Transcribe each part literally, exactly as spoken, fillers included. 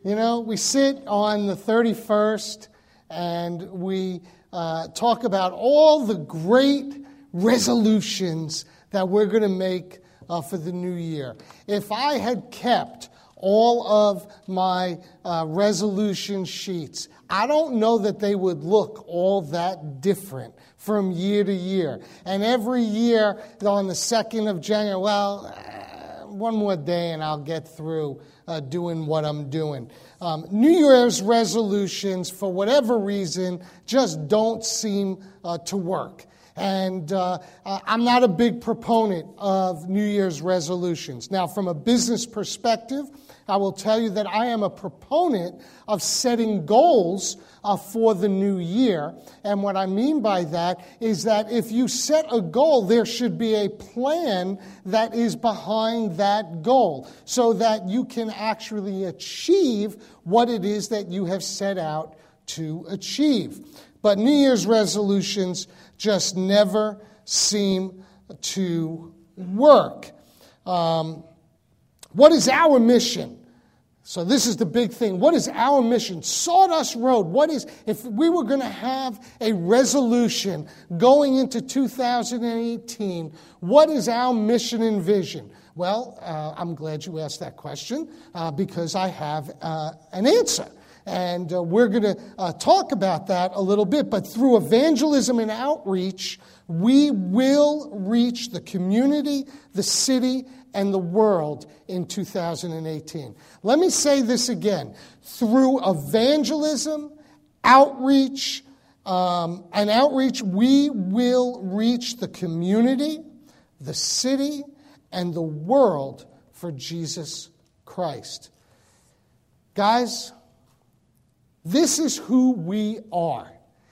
You know, we sit on the thirty-first and we uh, talk about all the great resolutions that we're going to make uh, for the new year. If I had kept all of my uh, resolution sheets, I don't know that they would look all that different from year to year. And every year on the second of January, well, uh, one more day and I'll get through uh, doing what I'm doing. Um, New Year's resolutions, for whatever reason, just don't seem uh, to work. And uh, I'm not a big proponent of New Year's resolutions. Now, from a business perspective, I will tell you that I am a proponent of setting goals uh, for the new year. And what I mean by that is that if you set a goal, there should be a plan that is behind that goal so that you can actually achieve what it is that you have set out to achieve. But New Year's resolutions just never seem to work. Um, what is our mission? So this is the big thing. What is our mission? Sawdust Road. What is, if we were going to have a resolution going into two thousand eighteen, what is our mission and vision? Well, uh, I'm glad you asked that question uh, because I have uh, an answer. And uh, we're going to uh, talk about that a little bit. But through evangelism and outreach, we will reach the community, the city, and the world in two thousand eighteen. Let me say this again. Through evangelism, outreach, um, and outreach, we will reach the community, the city, and the world for Jesus Christ. Guys, this is who we are.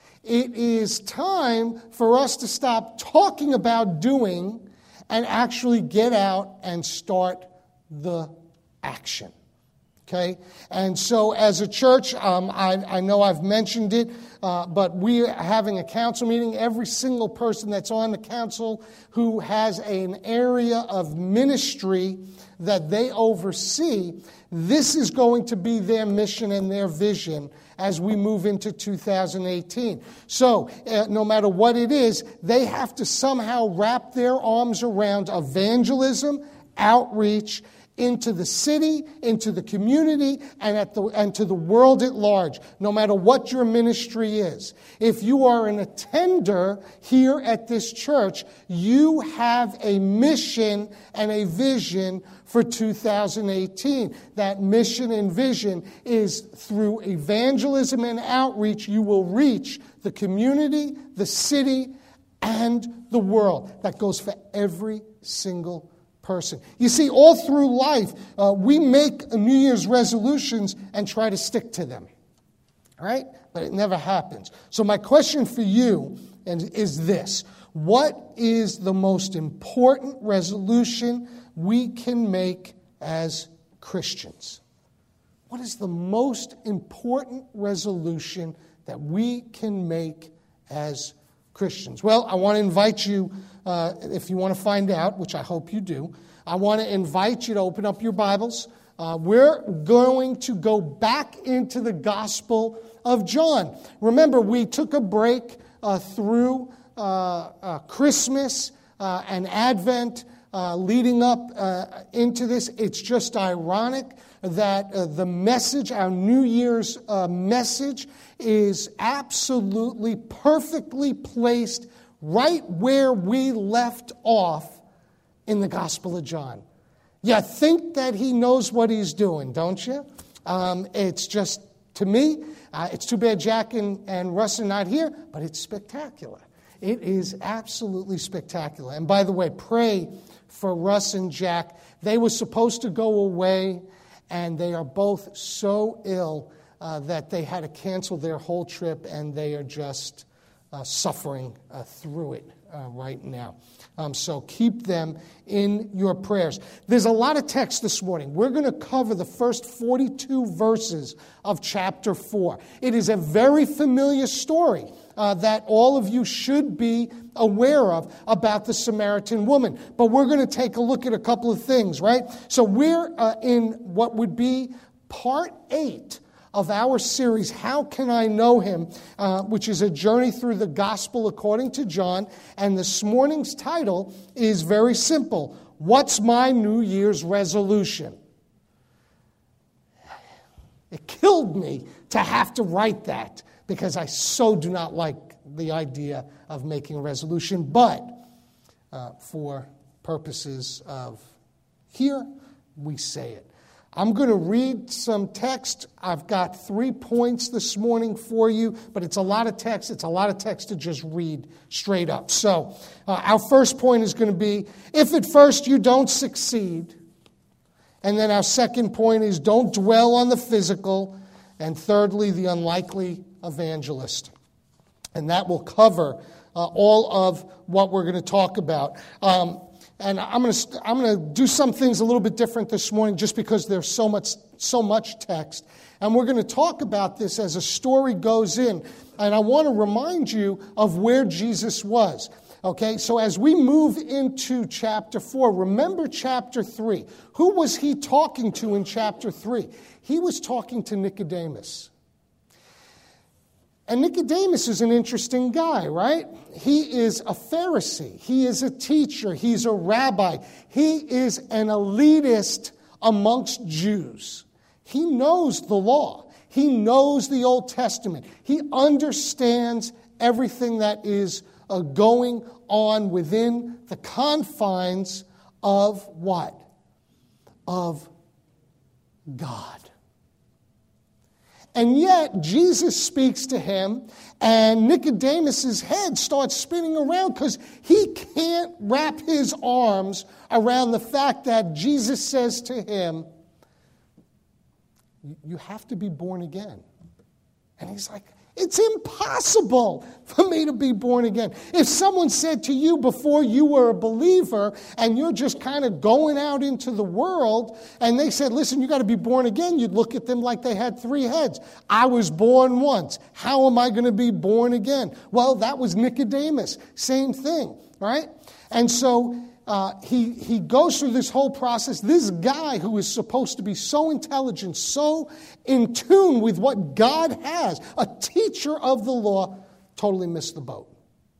It is time for us to stop talking about doing and actually get out and start the action. Okay? And so as a church, um, I, I know I've mentioned it, uh, but we are having a council meeting. Every single person that's on the council who has an area of ministry that they oversee, this is going to be their mission and their vision as we move into two thousand eighteen. So, uh, no matter what it is, they have to somehow wrap their arms around evangelism, outreach, into the city, into the community, and at the and to the world at large, no matter what your ministry is. If you are an attender here at this church, you have a mission and a vision for two thousand eighteen. That mission and vision is through evangelism and outreach, you will reach the community, the city, and the world. That goes for every single person. You see, all through life, uh, we make New Year's resolutions and try to stick to them. All right? But it never happens. So my question for you is this. What is the most important resolution we can make as Christians? What is the most important resolution that we can make as Christians? Well, I want to invite you, uh, if you want to find out, which I hope you do, I want to invite you to open up your Bibles. Uh, we're going to go back into the Gospel of John. Remember, we took a break uh, through uh, uh, Christmas uh, and Advent uh, leading up uh, into this. It's just ironic that uh, the message, our New Year's uh, message, is absolutely perfectly placed right where we left off in the Gospel of John. You think that he knows what he's doing, don't you? Um, it's just, to me, uh, it's too bad Jack and, and Russ are not here, but it's spectacular. It is absolutely spectacular. And by the way, pray for Russ and Jack. They were supposed to go away, and they are both so ill uh, that they had to cancel their whole trip, and they are just uh, suffering uh, through it uh, right now. Um, so keep them in your prayers. There's a lot of text this morning. We're going to cover the first forty-two verses of chapter four. It is a very familiar story uh, that all of you should be aware of about the Samaritan woman. But we're going to take a look at a couple of things, right? So we're uh, in what would be part eight of our series, How Can I Know Him?, uh, which is a journey through the gospel according to John. And this morning's title is very simple: What's My New Year's Resolution? It killed me to have to write that because I so do not like the idea of making a resolution. But uh, for purposes of here, we say it. I'm going to read some text. I've got three points this morning for you, but it's a lot of text. It's a lot of text to just read straight up. So uh, our first point is going to be, if at first you don't succeed. And then our second point is, don't dwell on the physical. And thirdly, the unlikely evangelist. And that will cover uh, all of what we're going to talk about. Um, And I'm going to I'm going to do some things a little bit different this morning just because there's so much so much text. And we're going to talk about this as a story goes in. And I want to remind you of where Jesus was. Okay, so as we move into chapter four, remember chapter three. Who was he talking to in chapter three? He was talking to Nicodemus. And Nicodemus is an interesting guy, right? He is a Pharisee. He is a teacher. He's a rabbi. He is an elitist amongst Jews. He knows the law. He knows the Old Testament. He understands everything that is uh, going on within the confines of what? Of God. And yet, Jesus speaks to him, and Nicodemus' head starts spinning around because he can't wrap his arms around the fact that Jesus says to him, you have to be born again. And he's like, it's impossible for me to be born again. If someone said to you before you were a believer and you're just kind of going out into the world and they said, listen, you got to be born again, you'd look at them like they had three heads. I was born once. How am I going to be born again? Well, that was Nicodemus. Same thing, right? And so uh, he, he goes through this whole process. This guy who is supposed to be so intelligent, so in tune with what God has, a teacher of the law, totally missed the boat.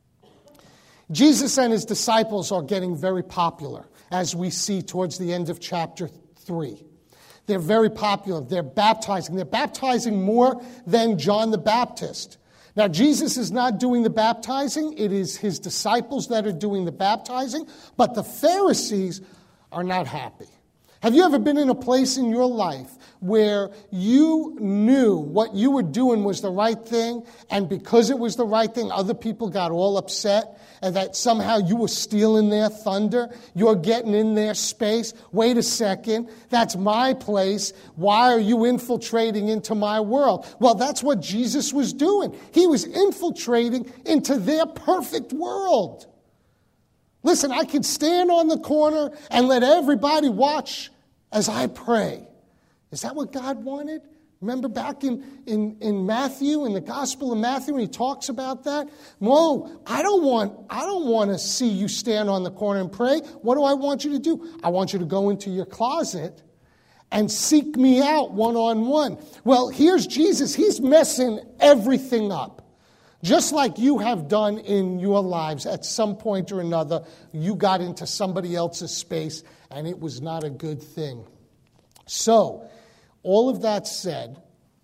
Jesus and his disciples are getting very popular, as we see towards the end of chapter three. They're very popular. They're baptizing. They're baptizing more than John the Baptist. Now, Jesus is not doing the baptizing. It is his disciples that are doing the baptizing. But the Pharisees are not happy. Have you ever been in a place in your life where you knew what you were doing was the right thing, and because it was the right thing, other people got all upset, and that somehow you were stealing their thunder? You're getting in their space. Wait a second, that's my place. Why are you infiltrating into my world? Well, that's what Jesus was doing. He was infiltrating into their perfect world. Listen, I could stand on the corner and let everybody watch as I pray. Is that what God wanted? Remember back in, in, in Matthew, in the Gospel of Matthew, when he talks about that? No, I don't want I don't want to see you stand on the corner and pray. What do I want you to do? I want you to go into your closet and seek me out one-on-one. Well, here's Jesus. He's messing everything up. Just like you have done in your lives at some point or another, you got into somebody else's space, and it was not a good thing. So, all of that said,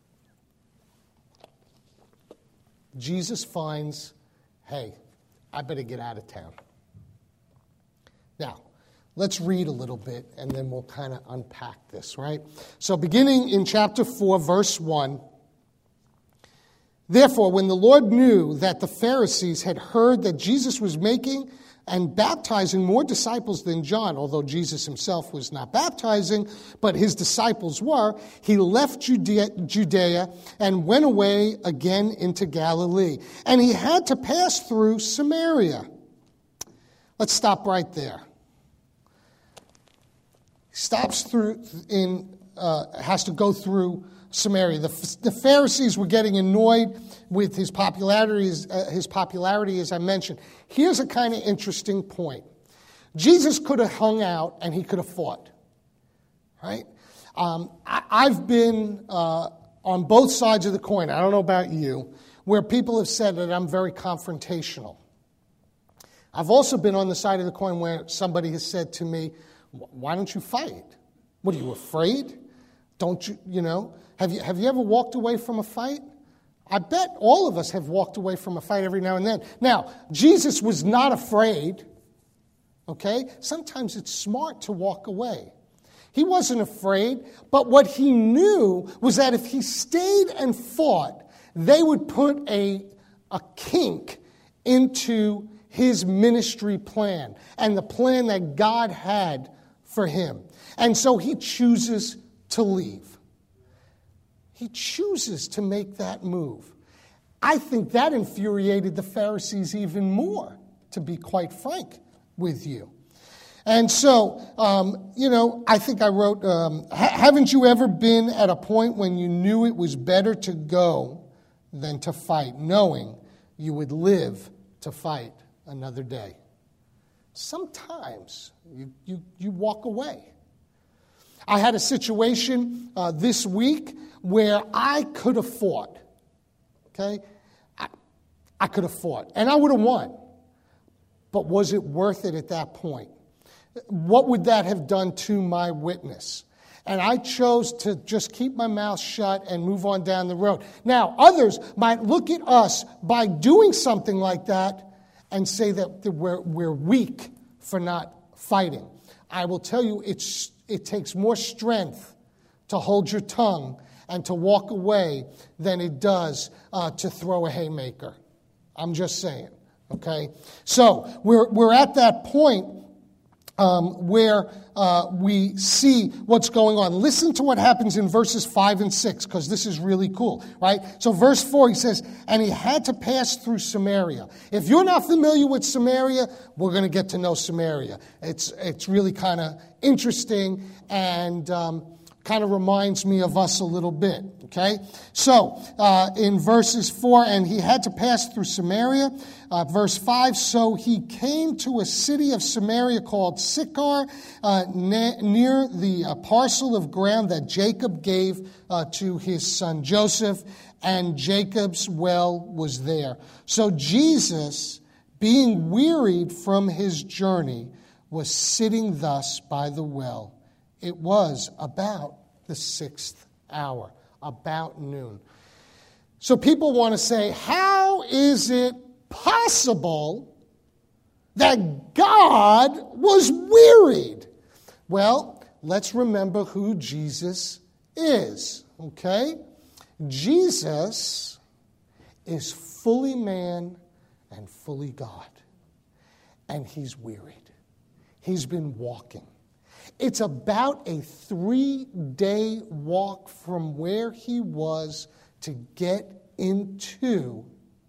Jesus finds, hey, I better get out of town. Now, let's read a little bit, and then we'll kind of unpack this, right? So beginning in chapter four, verse one, therefore, when the Lord knew that the Pharisees had heard that Jesus was making and baptizing more disciples than John, although Jesus himself was not baptizing, but his disciples were, he left Judea, Judea and went away again into Galilee. And he had to pass through Samaria. Let's stop right there. He stops through in, uh, has to go through Samaria. The, the Pharisees were getting annoyed with his popularity, uh, his popularity, as I mentioned. Here's a kind of interesting point. Jesus could have hung out and he could have fought, right? Um, I, I've been uh, on both sides of the coin, I don't know about you, where people have said that I'm very confrontational. I've also been on the side of the coin where somebody has said to me, why don't you fight? What, are you afraid? Don't you, you know, have you, have you ever walked away from a fight? I bet all of us have walked away from a fight every now and then. Now, Jesus was not afraid, okay? Sometimes it's smart to walk away. He wasn't afraid, but what he knew was that if he stayed and fought, they would put a, a kink into his ministry plan and the plan that God had for him. And so he chooses to leave. He chooses to make that move. I think that infuriated the Pharisees even more, to be quite frank with you. And so, um, you know, I think I wrote, um, haven't you ever been at a point when you knew it was better to go than to fight, knowing you would live to fight another day? Sometimes you, you, you walk away. I had a situation uh, this week where I could have fought, okay? I, I could have fought, and I would have won. But was it worth it at that point? What would that have done to my witness? And I chose to just keep my mouth shut and move on down the road. Now, others might look at us by doing something like that and say that we're, we're weak for not fighting. I will tell you, it's, it takes more strength to hold your tongue and to walk away than it does uh, to throw a haymaker. I'm just saying, okay? So we're, we're at that point Um, where uh, we see what's going on. Listen to what happens in verses five and six, because this is really cool, right? So verse four, he says, and he had to pass through Samaria. If you're not familiar with Samaria, we're going to get to know Samaria. It's, it's really kind of interesting and um, kind of reminds me of us a little bit, okay? So uh, in verses four, and he had to pass through Samaria. Uh, verse five, so he came to a city of Samaria called Sychar, uh, na- near the uh, parcel of ground that Jacob gave uh, to his son Joseph, and Jacob's well was there. So Jesus, being wearied from his journey, was sitting thus by the well. It was about the sixth hour, about noon. So people want to say, how is it possible that God was wearied? Well, let's remember who Jesus is, okay? Jesus is fully man and fully God, and he's wearied. He's been walking. It's about a three-day walk from where he was to get into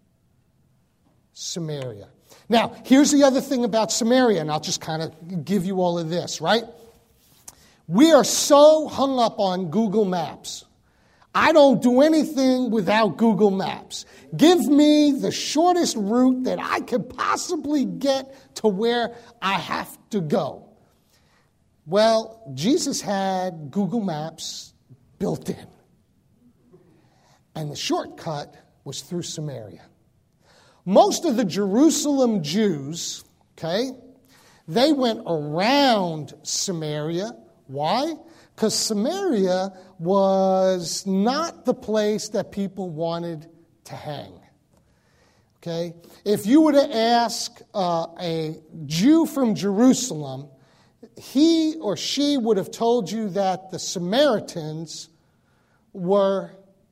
Samaria. Now, here's the other thing about Samaria, and I'll just kind of give you all of this, right? We are so hung up on Google Maps. I don't do anything without Google Maps. Give me the shortest route that I could possibly get to where I have to go. Well, Jesus had Google Maps built in. And the shortcut was through Samaria. Most of the Jerusalem Jews, okay, they went around Samaria. Why? Because Samaria was not the place that people wanted to hang. Okay? If you were to ask uh, a Jew from Jerusalem, he or she would have told you that the Samaritans were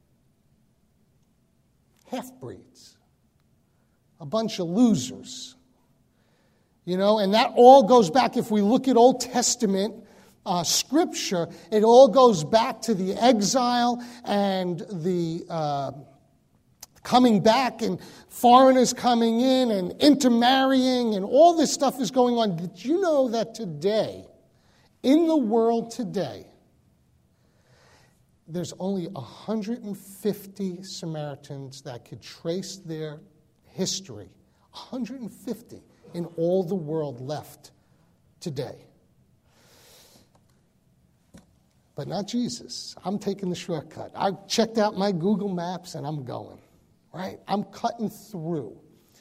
half-breeds, a bunch of losers. You know, and that all goes back, if we look at Old Testament uh, scripture, it all goes back to the exile and the uh, coming back and foreigners coming in and intermarrying and all this stuff is going on. Did you know that today, in the world today, there's only one hundred fifty Samaritans that could trace their history. one hundred fifty in all the world left today. But not Jesus. I'm taking the shortcut. I checked out my Google Maps and I'm going, right? I'm cutting through.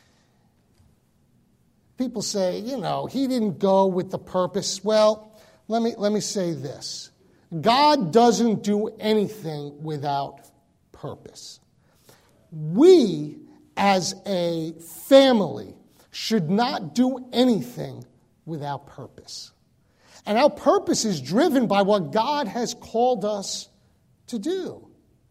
People say, you know, he didn't go with the purpose. Well, let me, let me say this. God doesn't do anything without purpose. We, as a family, should not do anything without purpose. And our purpose is driven by what God has called us to do.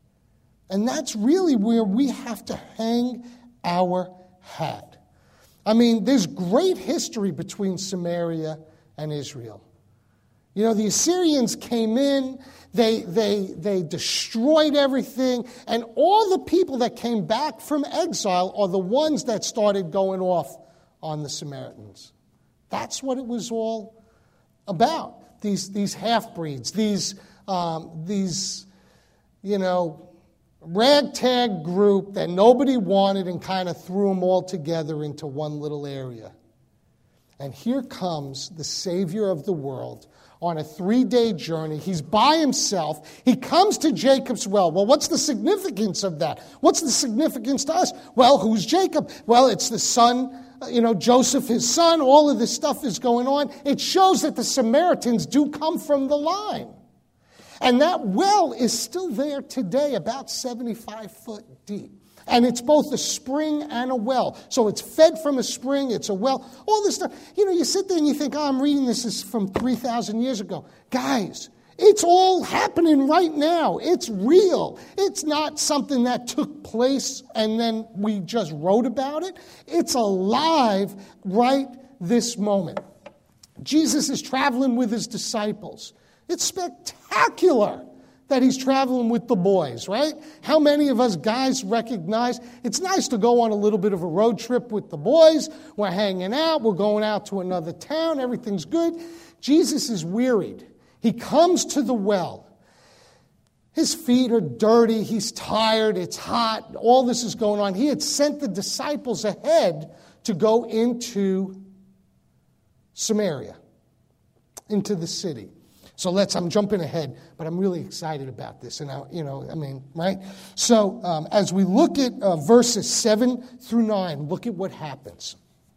And that's really where we have to hang our hat. I mean, there's great history between Samaria and Israel. You know, the Assyrians came in, they, they, they destroyed everything, and all the people that came back from exile are the ones that started going off on the Samaritans. That's what it was all about. These, these half-breeds, these, um, these, you know, ragtag group that nobody wanted and kind of threw them all together into one little area. And here comes the Savior of the world on a three-day journey. He's by himself. He comes to Jacob's well. Well, what's the significance of that? What's the significance to us? Well, who's Jacob? Well, it's the son, you know, Joseph, his son. All of this stuff is going on. It shows that the Samaritans do come from the line. And that well is still there today, about seventy-five foot deep. And it's both a spring and a well. So it's fed from a spring, it's a well, all this stuff. You know, you sit there and you think, oh, I'm reading this is from three thousand years ago. Guys, it's all happening right now. It's real. It's not something that took place and then we just wrote about it. It's alive right this moment. Jesus is traveling with his disciples. It's spectacular that he's traveling with the boys, right? How many of us guys recognize it's nice to go on a little bit of a road trip with the boys. We're hanging out. We're going out to another town. Everything's good. Jesus is wearied. He comes to the well. His feet are dirty. He's tired. It's hot. All this is going on. He had sent the disciples ahead to go into Samaria, into the city. So let's, I'm jumping ahead, but I'm really excited about this. And, I, you know, I mean, right? So um, as we look at uh, verses seven through nine, look at what happens.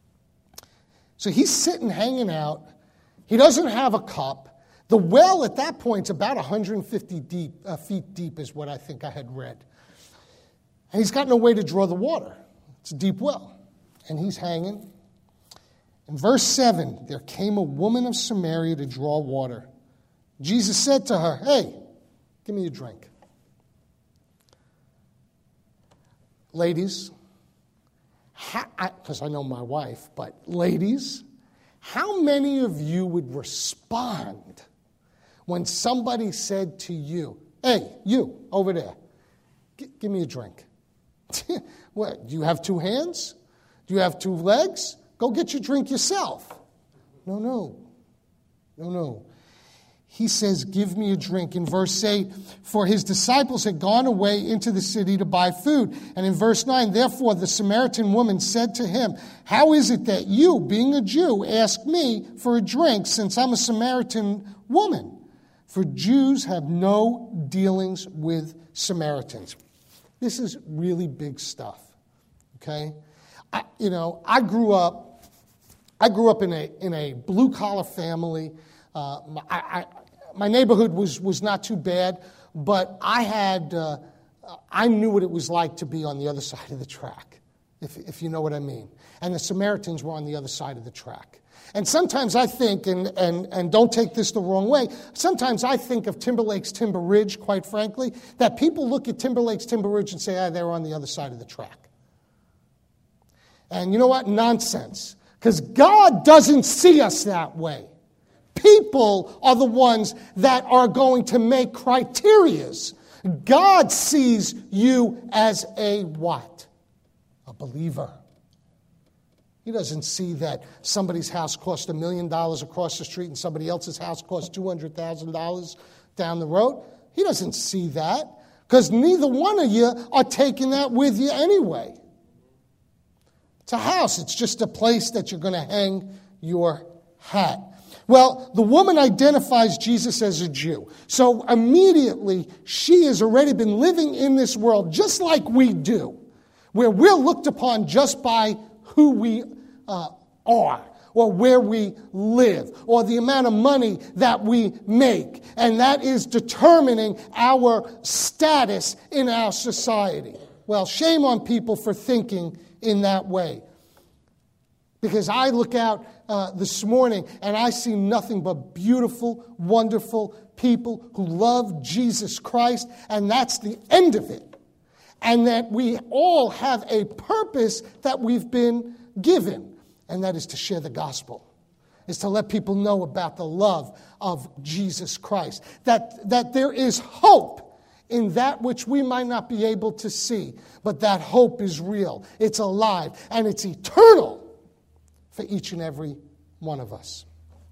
So he's sitting, hanging out. He doesn't have a cup. The well at that point is about one hundred fifty deep, uh, feet deep is what I think I had read. And he's got no way to draw the water. It's a deep well. And he's hanging. In verse seven, there came a woman of Samaria to draw water. Jesus said to her, hey, give me a drink. Ladies, because I know my wife, but ladies, how many of you would respond when somebody said to you, hey, you, over there, g- give me a drink? What, do you have two hands? Do you have two legs? Go get your drink yourself. No, no. No, no. He says, give me a drink. In verse eight, for his disciples had gone away into the city to buy food. And in verse nine, therefore the Samaritan woman said to him, how is it that you, being a Jew, ask me for a drink since I'm a Samaritan woman? For Jews have no dealings with Samaritans. This is really big stuff, okay? I, you know, I grew up, I grew up in a in a blue-collar family. Uh, I, I, my neighborhood was, was not too bad, but I had uh, I knew what it was like to be on the other side of the track, if if you know what I mean. And the Samaritans were on the other side of the track. And sometimes I think, and and and don't take this the wrong way, sometimes I think of Timberlake's Timber Ridge, quite frankly, that people look at Timberlake's Timber Ridge and say, ah, they're on the other side of the track. And you know what? Nonsense. Because God doesn't see us that way. People are the ones that are going to make criterias. God sees you as a what? A believer. He doesn't see that somebody's house cost a million dollars across the street and somebody else's house cost two hundred thousand dollars down the road. He doesn't see that because neither one of you are taking that with you anyway. It's a house. It's just a place that you're going to hang your hat. Well, the woman identifies Jesus as a Jew. So immediately, she has already been living in this world just like we do, where we're looked upon just by who we uh, are, or where we live, or the amount of money that we make. And that is determining our status in our society. Well, shame on people for thinking in that way. Because I look out uh, this morning and I see nothing but beautiful, wonderful people who love Jesus Christ, and that's the end of it. And that we all have a purpose that we've been given, and that is to share the gospel, is to let people know about the love of Jesus Christ, that, that there is hope in that which we might not be able to see, but that hope is real, it's alive, and it's eternal for each and every one of us.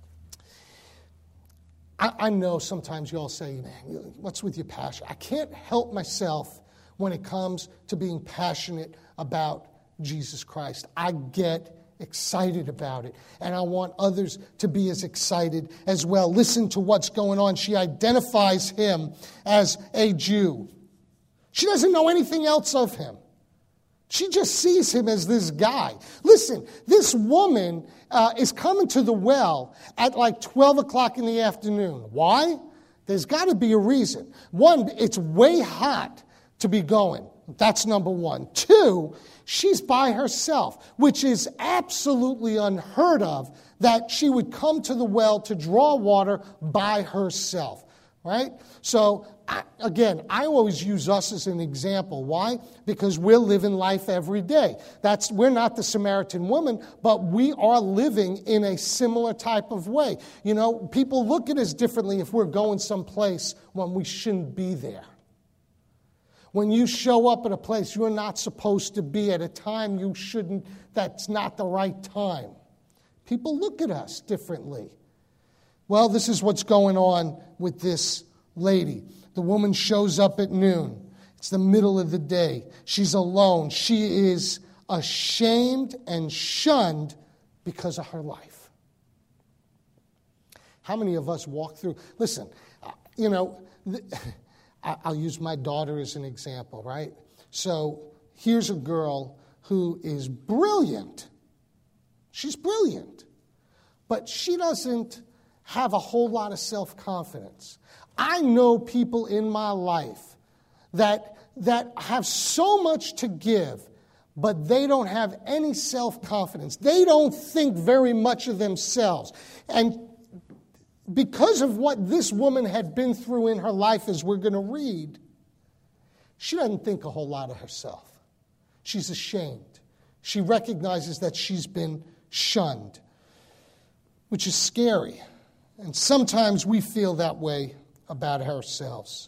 I, I know sometimes you all say, man, what's with your passion? I can't help myself when it comes to being passionate about Jesus Christ. I get excited about it, and I want others to be as excited as well. Listen to what's going on. She identifies him as a Jew. She doesn't know anything else of him. She just sees him as this guy. Listen, this woman uh, is coming to the well at like twelve o'clock in the afternoon. Why? There's got to be a reason. One, it's way hot to be going. That's number one. Two, she's by herself, which is absolutely unheard of that she would come to the well to draw water by herself, right? So, I, again, I always use us as an example. Why? Because we're living life every day. That's we're not the Samaritan woman, but we are living in a similar type of way. You know, people look at us differently if we're going someplace when we shouldn't be there. When you show up at a place you're not supposed to be at a time you shouldn't, that's not the right time. People look at us differently. Well, this is what's going on with this lady. The woman shows up at noon. It's the middle of the day. She's alone. She is ashamed and shunned because of her life. How many of us walk through? Listen, you know, I'll use my daughter as an example, right? So here's a girl who is brilliant. She's brilliant. But she doesn't have a whole lot of self-confidence. I know people in my life that, that have so much to give, but they don't have any self-confidence. They don't think very much of themselves. And because of what this woman had been through in her life, as we're going to read, she doesn't think a whole lot of herself. She's ashamed. She recognizes that she's been shunned, which is scary. And sometimes we feel that way about ourselves.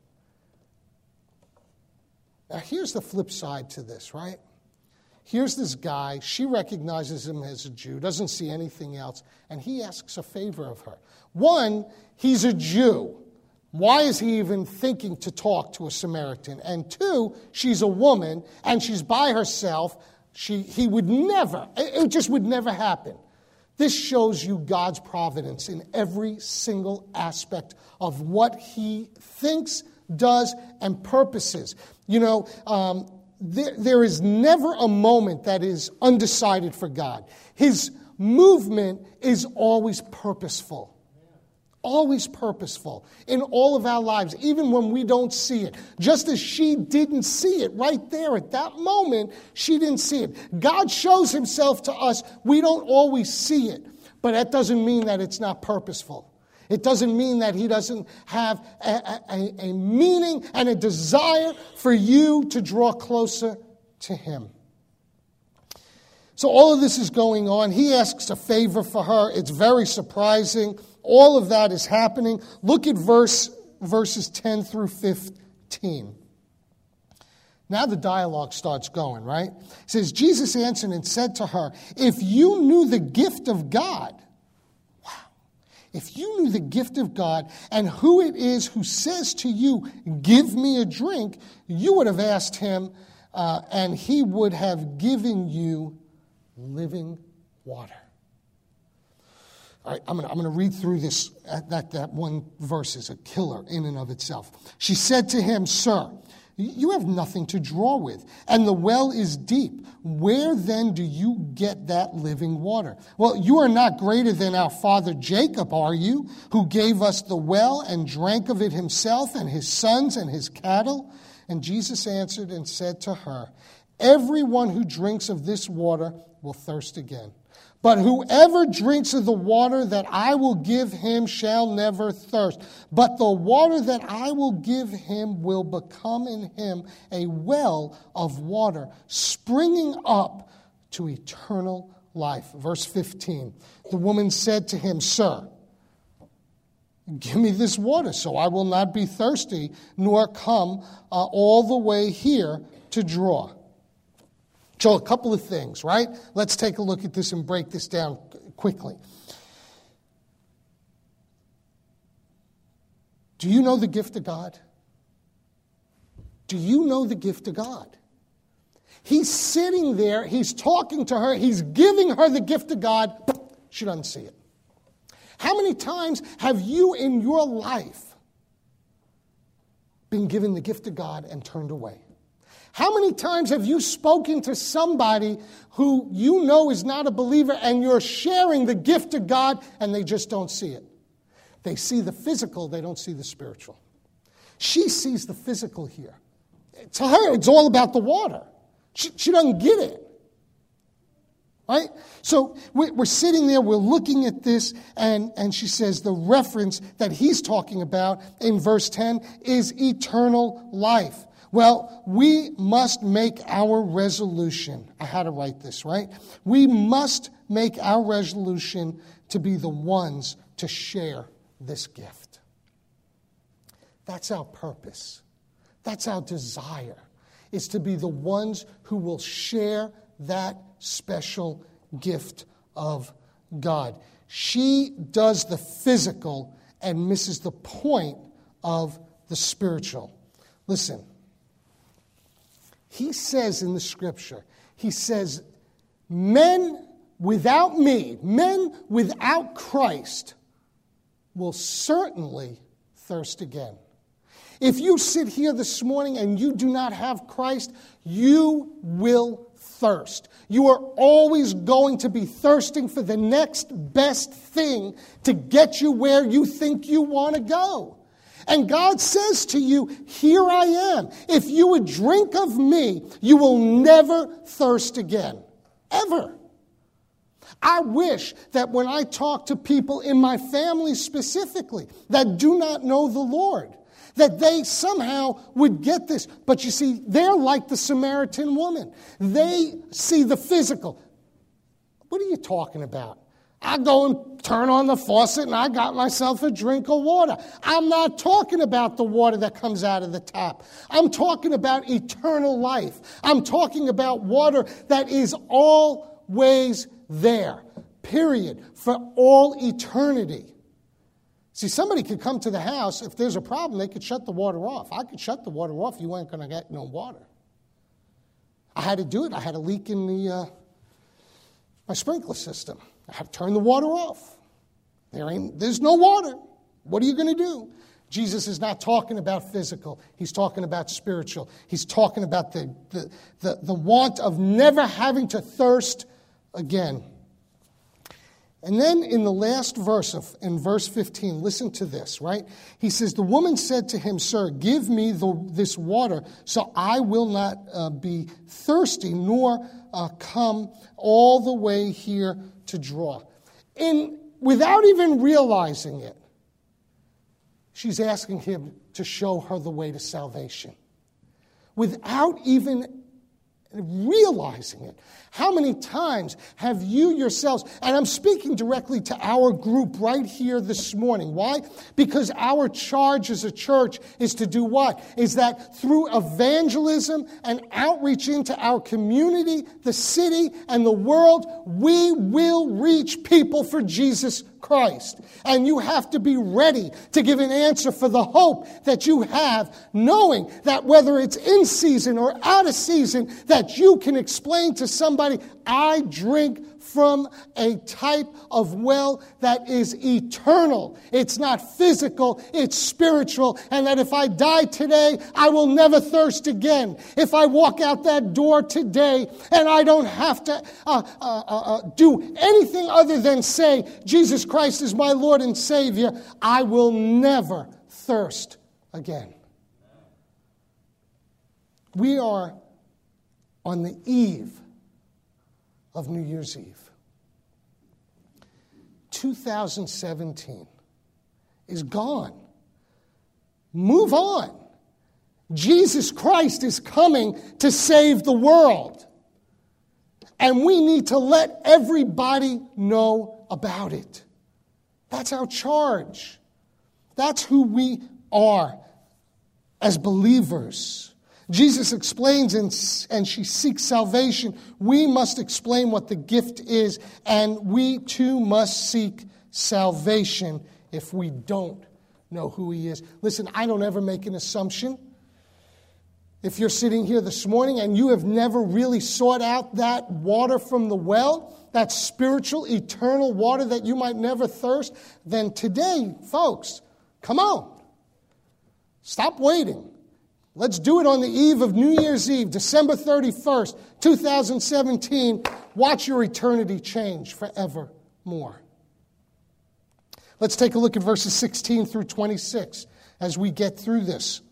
Now, here's the flip side to this, right? Here's this guy. She recognizes him as a Jew, doesn't see anything else, and he asks a favor of her. One, he's a Jew. Why is he even thinking to talk to a Samaritan? And two, she's a woman, and she's by herself. She, he would never, it just would never happen. This shows you God's providence in every single aspect of what he thinks, does, and purposes. You know, um, there, there is never a moment that is undecided for God. His movement is always purposeful. Always purposeful in all of our lives, even when we don't see it. Just as she didn't see it right there at that moment, she didn't see it. God shows himself to us. We don't always see it, but that doesn't mean that it's not purposeful. It doesn't mean that he doesn't have a, a, a meaning and a desire for you to draw closer to him. So all of this is going on. He asks a favor for her. It's very surprising. All of that is happening. Look at verse verses ten through fifteen. Now the dialogue starts going, right? It says, Jesus answered and said to her, if you knew the gift of God, wow, if you knew the gift of God and who it is who says to you, give me a drink, you would have asked him, uh, and he would have given you living water. All right, I'm going I'm to read through this. That, that one verse is a killer in and of itself. She said to him, "Sir, you have nothing to draw with, and the well is deep. Where then do you get that living water? Well, you are not greater than our father Jacob, are you, who gave us the well and drank of it himself and his sons and his cattle?" And Jesus answered and said to her, "Everyone who drinks of this water will thirst again. But whoever drinks of the water that I will give him shall never thirst. But the water that I will give him will become in him a well of water, springing up to eternal life." Verse fifteen, the woman said to him, "Sir, give me this water so I will not be thirsty, nor come uh, all the way here to draw." So a couple of things, right? Let's take a look at this and break this down quickly. Do you know the gift of God? Do you know the gift of God? He's sitting there, he's talking to her, he's giving her the gift of God, but she doesn't see it. How many times have you in your life been given the gift of God and turned away? How many times have you spoken to somebody who you know is not a believer and you're sharing the gift of God and they just don't see it? They see the physical, they don't see the spiritual. She sees the physical here. To her, it's all about the water. She, she doesn't get it. Right? So we're sitting there, we're looking at this, and, and she says the reference that he's talking about in verse ten is eternal life. Well, we must make our resolution. I had to write this, right? We must make our resolution to be the ones to share this gift. That's our purpose. That's our desire, is to be the ones who will share that special gift of God. She does the physical and misses the point of the spiritual. Listen. He says in the scripture, he says, men without me, men without Christ will certainly thirst again. If you sit here this morning and you do not have Christ, you will thirst. You are always going to be thirsting for the next best thing to get you where you think you want to go. And God says to you, here I am. If you would drink of me, you will never thirst again. Ever. I wish that when I talk to people in my family specifically that do not know the Lord, that they somehow would get this. But you see, they're like the Samaritan woman. They see the physical. What are you talking about? I go and turn on the faucet and I got myself a drink of water. I'm not talking about the water that comes out of the tap. I'm talking about eternal life. I'm talking about water that is always there, period, for all eternity. See, somebody could come to the house. If there's a problem, they could shut the water off. I could shut the water off. You ain't going to get no water. I had to do it. I had a leak in the uh, my sprinkler system. I have to turn the water off. There ain't, there's no water. What are you going to do? Jesus is not talking about physical. He's talking about spiritual. He's talking about the, the, the, the want of never having to thirst again. And then in the last verse, of, in verse fifteen, listen to this, right? He says, the woman said to him, "Sir, give me the, this water so I will not uh, be thirsty, nor uh, come all the way here to draw." In, without even realizing it, she's asking him to show her the way to salvation. Without even realizing it. How many times have you yourselves, and I'm speaking directly to our group right here this morning. Why? Because our charge as a church is to do what? Is that through evangelism and outreach into our community, the city, and the world, we will reach people for Jesus Christ. And you have to be ready to give an answer for the hope that you have, knowing that whether it's in season or out of season, that you can explain to somebody, I drink from a type of well that is eternal. It's not physical, it's spiritual. And that if I die today, I will never thirst again. If I walk out that door today and I don't have to uh, uh, uh, uh, do anything other than say, Jesus Christ is my Lord and Savior, I will never thirst again. We are on the eve of New Year's Eve. two thousand seventeen is gone. Move on. Jesus Christ is coming to save the world. And we need to let everybody know about it. That's our charge. That's who we are as believers. Jesus explains, and, and she seeks salvation. We must explain what the gift is, and we too must seek salvation if we don't know who he is. Listen, I don't ever make an assumption. If you're sitting here this morning and you have never really sought out that water from the well, that spiritual, eternal water that you might never thirst, then today, folks, come on. Stop waiting. Let's do it on the eve of New Year's Eve, December thirty-first, two thousand seventeen. Watch your eternity change forevermore. Let's take a look at verses sixteen through twenty-six as we get through this.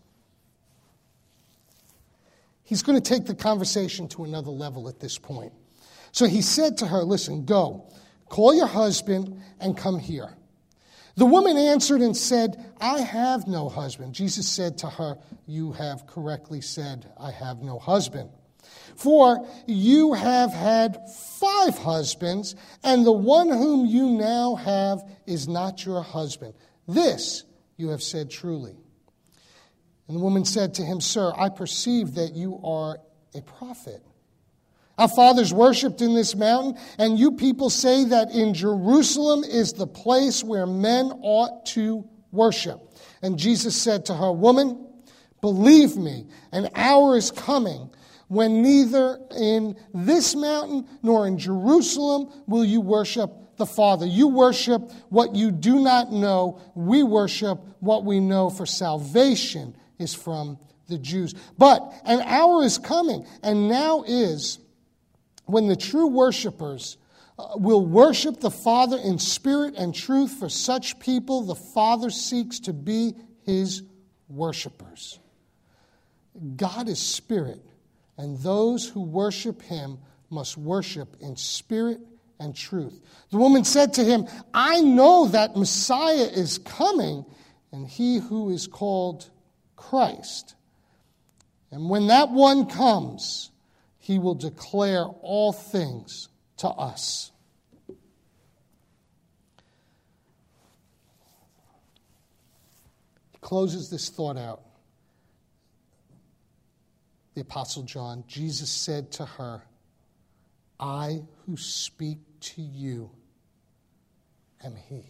He's going to take the conversation to another level at this point. So he said to her, listen, go, call your husband and come here. The woman answered and said, I have no husband. Jesus said to her, you have correctly said, I have no husband. For you have had five husbands, and the one whom you now have is not your husband. This you have said truly. And the woman said to him, Sir, I perceive that you are a prophet. Our fathers worshipped in this mountain, and you people say that in Jerusalem is the place where men ought to worship. And Jesus said to her, Woman, believe me, an hour is coming when neither in this mountain nor in Jerusalem will you worship the Father. You worship what you do not know. We worship what we know, for salvation is from the Jews. But an hour is coming, and now is, when the true worshipers uh, will worship the Father in spirit and truth. For such people, the Father seeks to be his worshipers. God is spirit, and those who worship him must worship in spirit and truth. The woman said to him, I know that Messiah is coming, and he who is called Christ. And when that one comes, he will declare all things to us. He closes this thought out. The Apostle John, Jesus said to her, I who speak to you am he.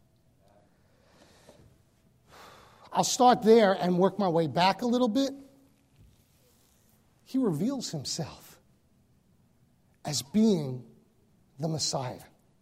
I'll start there and work my way back a little bit. He reveals himself as being the Messiah.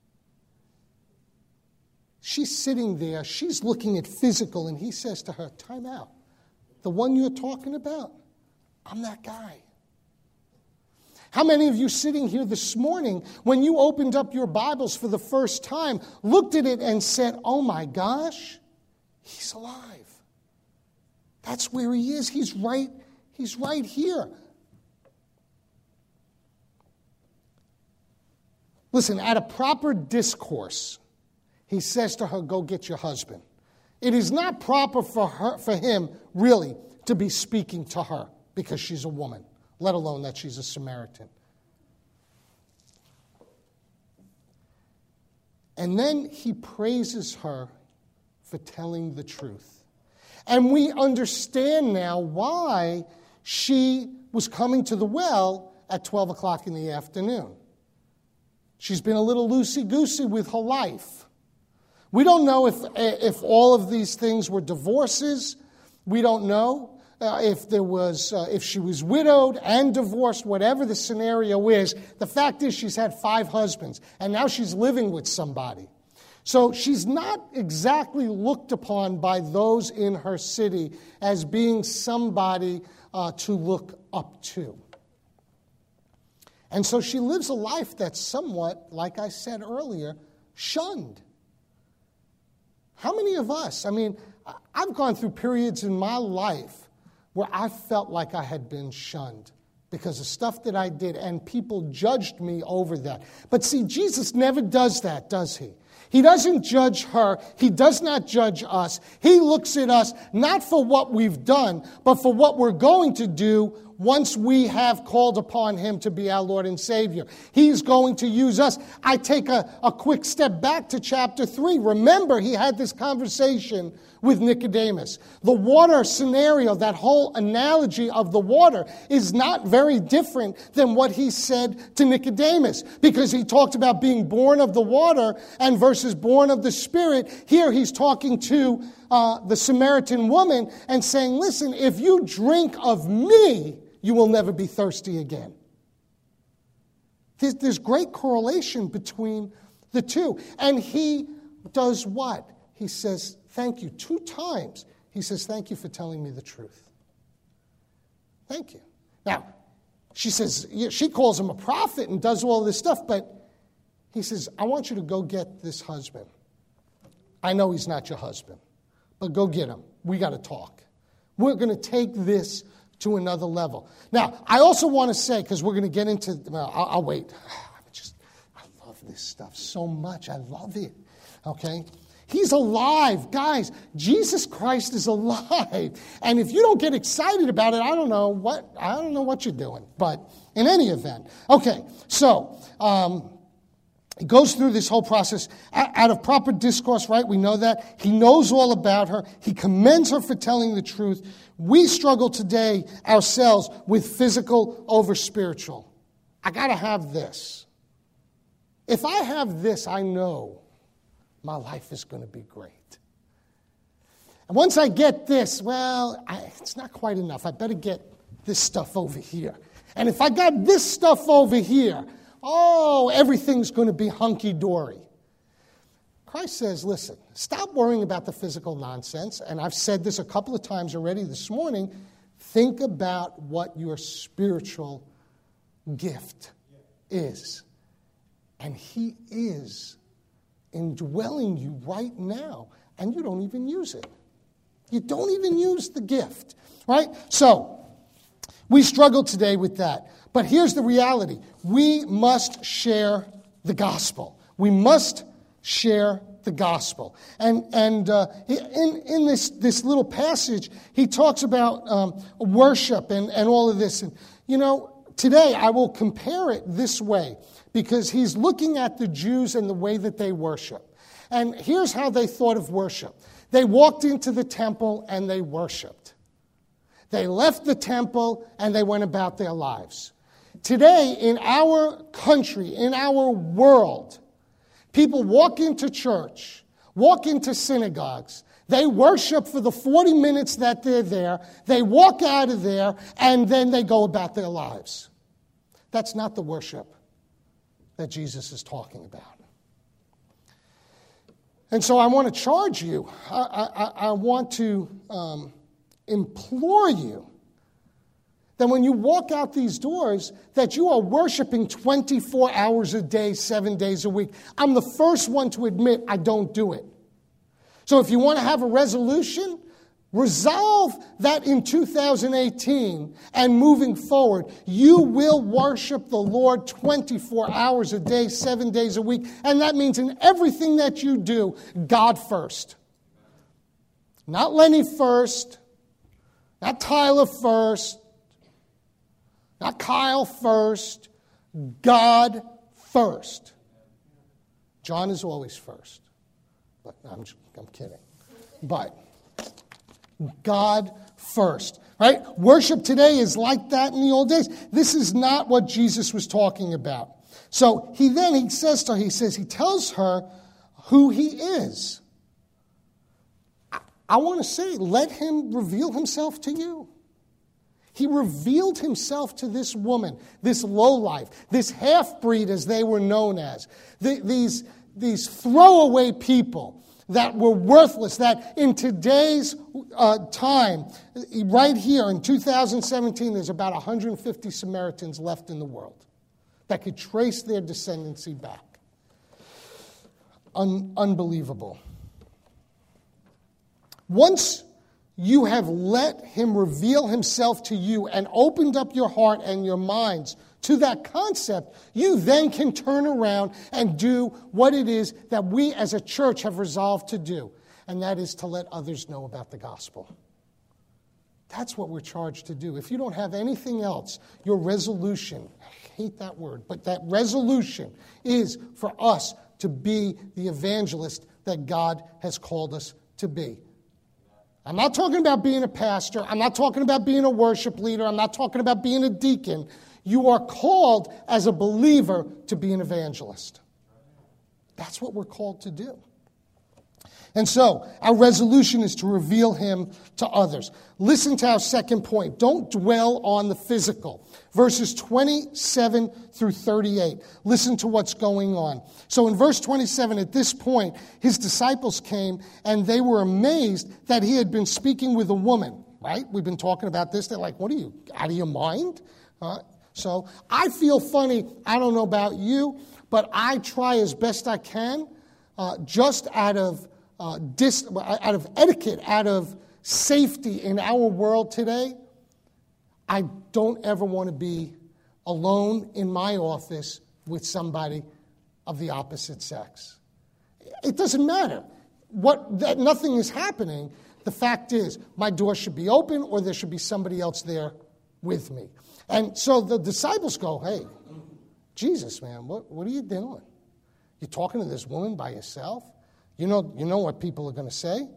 She's sitting there, she's looking at physical, and he says to her, time out. The one you're talking about, I'm that guy. How many of you sitting here this morning, when you opened up your Bibles for the first time, looked at it and said, oh my gosh, he's alive. That's where he is. He's right, he's right here. Listen, at a proper discourse, he says to her, go get your husband. It is not proper for her, for him, really, to be speaking to her because she's a woman, let alone that she's a Samaritan. And then he praises her for telling the truth. And we understand now why she was coming to the well at twelve o'clock in the afternoon. She's been a little loosey-goosey with her life. We don't know if, if all of these things were divorces. We don't know. uh, if there was, uh, if she was widowed and divorced, whatever the scenario is, the fact is she's had five husbands, and now she's living with somebody. So she's not exactly looked upon by those in her city as being somebody uh, to look up to. And so she lives a life that's somewhat, like I said earlier, shunned. How many of us, I mean, I've gone through periods in my life where I felt like I had been shunned because of stuff that I did, and people judged me over that. But see, Jesus never does that, does he? He doesn't judge her. He does not judge us. He looks at us not for what we've done, but for what we're going to do once we have called upon him to be our Lord and Savior. He's going to use us. I take a, a quick step back to chapter three. Remember, he had this conversation with Nicodemus. The water scenario, that whole analogy of the water, is not very different than what he said to Nicodemus, because he talked about being born of the water and versus born of the Spirit. Here he's talking to uh, the Samaritan woman and saying, listen, if you drink of me, you will never be thirsty again. There's, there's great correlation between the two. And he does what? He says, thank you. Two times he says, thank you for telling me the truth. Thank you. Now, she says, she calls him a prophet and does all this stuff, but he says, I want you to go get this husband. I know he's not your husband, but go get him. We got to talk. We're going to take this to another level. Now, I also want to say, because we're going to get into, well, I'll, I'll wait. I just, I love this stuff so much. I love it. Okay? He's alive. Guys, Jesus Christ is alive. And if you don't get excited about it, I don't know what, I don't know what you're doing. But in any event. Okay, so, um, he goes through this whole process out of proper discourse, right? We know that. He knows all about her. He commends her for telling the truth. We struggle today ourselves with physical over spiritual. I got to have this. If I have this, I know my life is going to be great. And once I get this, well, I, it's not quite enough. I better get this stuff over here. And if I got this stuff over here, oh, everything's going to be hunky-dory. Christ says, listen, stop worrying about the physical nonsense. And I've said this a couple of times already this morning. Think about what your spiritual gift is. And he is indwelling you right now. And you don't even use it. You don't even use the gift. Right? So, we struggle today with that. But here's the reality. We must share the gospel. We must share the gospel. And and uh, in, in this, this little passage, he talks about um, worship and, and all of this. And, you know, today I will compare it this way, because he's looking at the Jews and the way that they worship. And here's how they thought of worship. They walked into the temple and they worshiped. They left the temple and they went about their lives. Today, in our country, in our world, people walk into church, walk into synagogues, they worship for the forty minutes that they're there, they walk out of there, and then they go about their lives. That's not the worship that Jesus is talking about. And so I want to charge you, I, I, I want to um, implore you, that when you walk out these doors, that you are worshiping twenty-four hours a day, seven days a week. I'm the first one to admit I don't do it. So if you want to have a resolution, resolve that in two thousand eighteen and moving forward, you will worship the Lord twenty-four hours a day, seven days a week. And that means in everything that you do, God first. Not Lenny first, not Tyler first, not Kyle first, God first. John is always first. But I'm, I'm kidding. But God first, right? Worship today is like that in the old days. This is not what Jesus was talking about. So he then, he says to her, he says, he tells her who he is. I, I want to say, let him reveal himself to you. He revealed himself to this woman, this lowlife, this half-breed as they were known as, the, these, these throwaway people that were worthless, that in today's uh, time, right here in two thousand seventeen, there's about one hundred fifty Samaritans left in the world that could trace their descendancy back. Un- unbelievable. Once you have let him reveal himself to you and opened up your heart and your minds to that concept, you then can turn around and do what it is that we as a church have resolved to do, and that is to let others know about the gospel. That's what we're charged to do. If you don't have anything else, your resolution, I hate that word, but that resolution is for us to be the evangelist that God has called us to be. I'm not talking about being a pastor. I'm not talking about being a worship leader. I'm not talking about being a deacon. You are called as a believer to be an evangelist. That's what we're called to do. And so, our resolution is to reveal him to others. Listen to our second point. Don't dwell on the physical. Verses twenty-seven through thirty-eight. Listen to what's going on. So in verse twenty-seven, at this point, his disciples came and they were amazed that he had been speaking with a woman. Right? We've been talking about this. They're like, what are you, out of your mind? Uh, so I feel funny. I don't know about you, but I try as best I can, uh, just out of Uh, dis, out of etiquette, out of safety in our world today, I don't ever want to be alone in my office with somebody of the opposite sex. It doesn't matter. What, that nothing is happening. The fact is, my door should be open or there should be somebody else there with me. And so the disciples go, hey, Jesus, man, what, what are you doing? You're talking to this woman by yourself? You know, you know what people are going to say?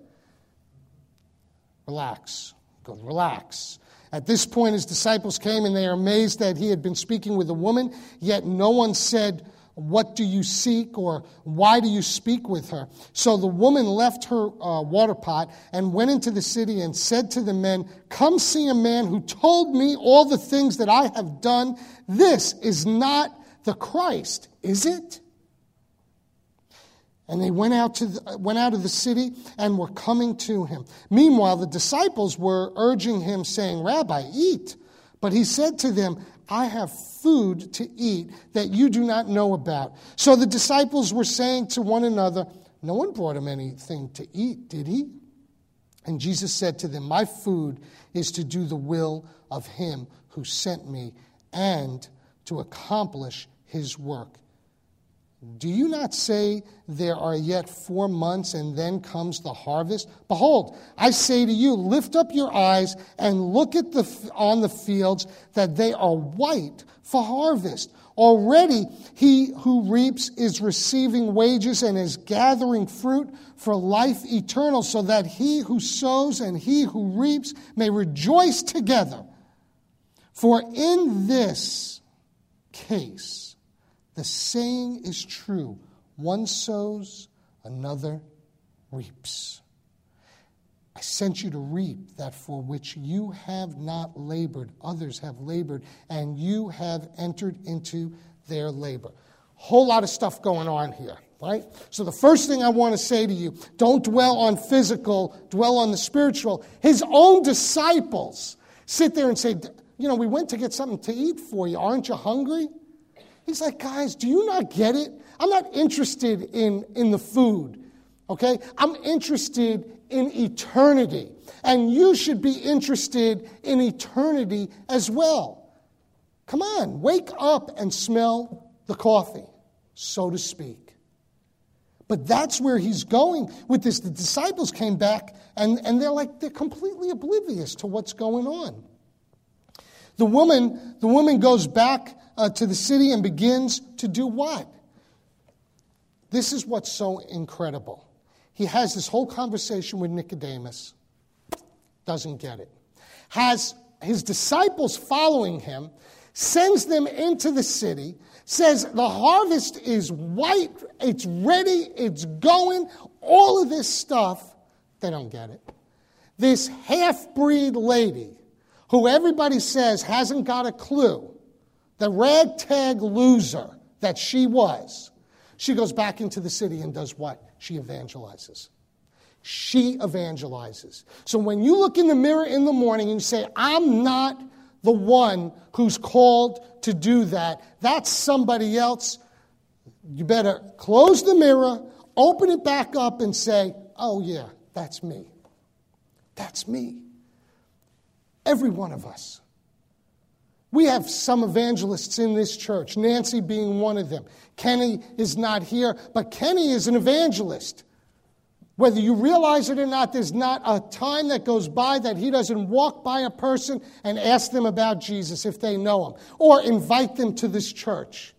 Relax. Go, relax. At this point, his disciples came and they are amazed that he had been speaking with a woman, yet no one said, what do you seek, or why do you speak with her? So the woman left her uh, water pot and went into the city and said to the men, come see a man who told me all the things that I have done. This is not the Christ, is it? And they went out to the, went out of the city and were coming to him. Meanwhile, the disciples were urging him, saying, Rabbi, eat. But he said to them, I have food to eat that you do not know about. So the disciples were saying to one another, no one brought him anything to eat, did he? And Jesus said to them, my food is to do the will of him who sent me and to accomplish his work. Do you not say there are yet four months and then comes the harvest? Behold, I say to you, lift up your eyes and look at the on the fields, that they are white for harvest. Already he who reaps is receiving wages and is gathering fruit for life eternal, so that he who sows and he who reaps may rejoice together. For in this case, the saying is true, one sows, another reaps. I sent you to reap that for which you have not labored, others have labored, and you have entered into their labor. Whole lot of stuff going on here, right? So the first thing I want to say to you, don't dwell on physical, dwell on the spiritual. His own disciples sit there and say, you know, we went to get something to eat for you. Aren't you hungry? He's like, guys, do you not get it? I'm not interested in, in the food, okay? I'm interested in eternity. And you should be interested in eternity as well. Come on, wake up and smell the coffee, so to speak. But that's where he's going with this. The disciples came back, and, and they're like, they're completely oblivious to what's going on. The woman, the woman goes back Uh, to the city and begins to do what? This is what's so incredible. He has this whole conversation with Nicodemus. Doesn't get it. Has his disciples following him, sends them into the city, says the harvest is white, it's ready, it's going, all of this stuff. They don't get it. This half-breed lady who everybody says hasn't got a clue, the ragtag loser that she was, she goes back into the city and does what? She evangelizes. She evangelizes. So when you look in the mirror in the morning and you say, I'm not the one who's called to do that, that's somebody else, you better close the mirror, open it back up and say, oh yeah, that's me. That's me. Every one of us. We have some evangelists in this church, Nancy being one of them. Kenny is not here, but Kenny is an evangelist. Whether you realize it or not, there's not a time that goes by that he doesn't walk by a person and ask them about Jesus if they know him, or invite them to this church.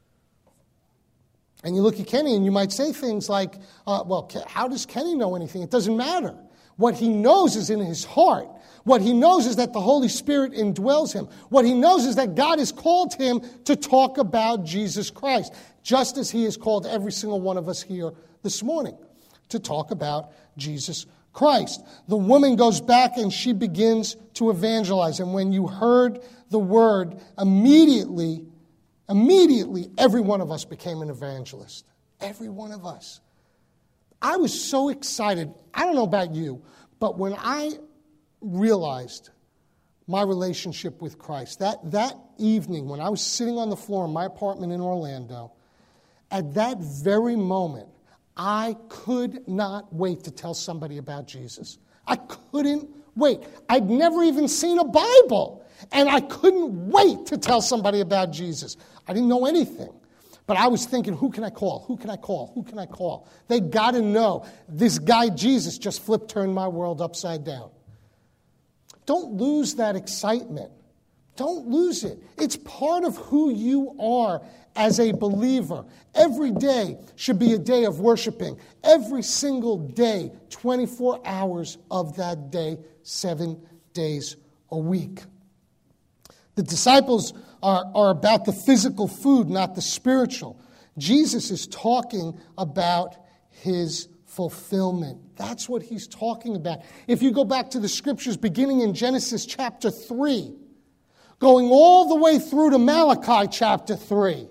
And you look at Kenny and you might say things like, uh, well, how does Kenny know anything? It doesn't matter. What he knows is in his heart. What he knows is that the Holy Spirit indwells him. What he knows is that God has called him to talk about Jesus Christ, just as he has called every single one of us here this morning to talk about Jesus Christ. The woman goes back and she begins to evangelize. And when you heard the word, immediately, immediately, every one of us became an evangelist. Every one of us. I was so excited. I don't know about you, but when I realized my relationship with Christ, that, that evening when I was sitting on the floor in my apartment in Orlando, at that very moment, I could not wait to tell somebody about Jesus. I couldn't wait. I'd never even seen a Bible, and I couldn't wait to tell somebody about Jesus. I didn't know anything. But I was thinking, who can I call? Who can I call? Who can I call? They got to know this guy Jesus just flipped, turned my world upside down. Don't lose that excitement. Don't lose it. It's part of who you are as a believer. Every day should be a day of worshiping. Every single day, twenty-four hours of that day, seven days a week. The disciples are, are about the physical food, not the spiritual. Jesus is talking about his fulfillment. That's what he's talking about. If you go back to the scriptures beginning in Genesis chapter three, going all the way through to Malachi chapter three,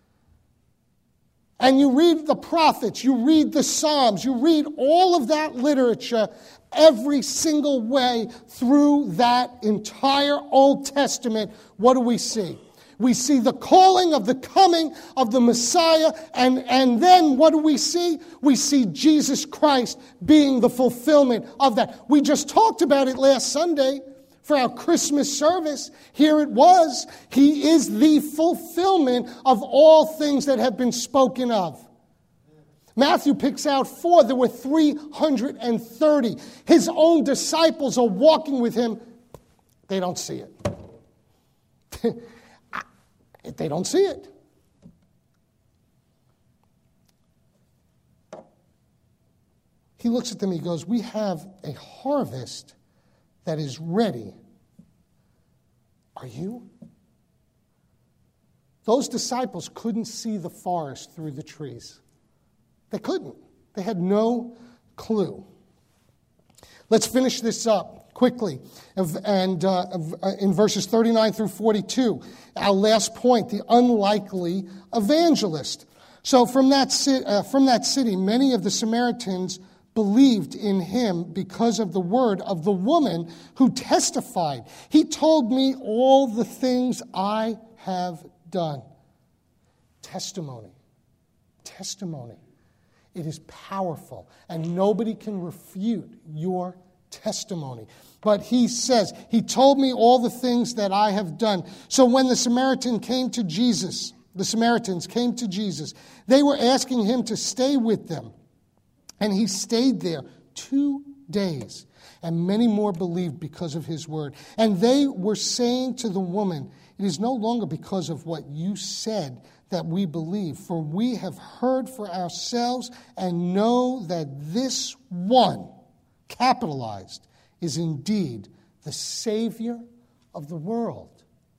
and you read the prophets, you read the Psalms, you read all of that literature, every single way through that entire Old Testament, what do we see? We see the calling of the coming of the Messiah, and, and then what do we see? We see Jesus Christ being the fulfillment of that. We just talked about it last Sunday for our Christmas service. Here it was. He is the fulfillment of all things that have been spoken of. Matthew picks out four. There were three hundred thirty. His own disciples are walking with him. They don't see it. They don't see it. He looks at them, he goes, we have a harvest that is ready. Are you? Those disciples couldn't see the forest through the trees. They couldn't. They had no clue. Let's finish this up quickly. And uh, in verses thirty-nine through forty-two, our last point, the unlikely evangelist. So from that, uh, from that city, many of the Samaritans believed in him because of the word of the woman who testified. He told me all the things I have done. Testimony. Testimony. It is powerful, and nobody can refute your testimony. But he says, he told me all the things that I have done. So when the Samaritan came to Jesus, the Samaritans came to Jesus, they were asking him to stay with them. And he stayed there two days. And many more believed because of his word. And they were saying to the woman, it is no longer because of what you said that we believe, for we have heard for ourselves and know that this one, capitalized, is indeed the Savior of the world.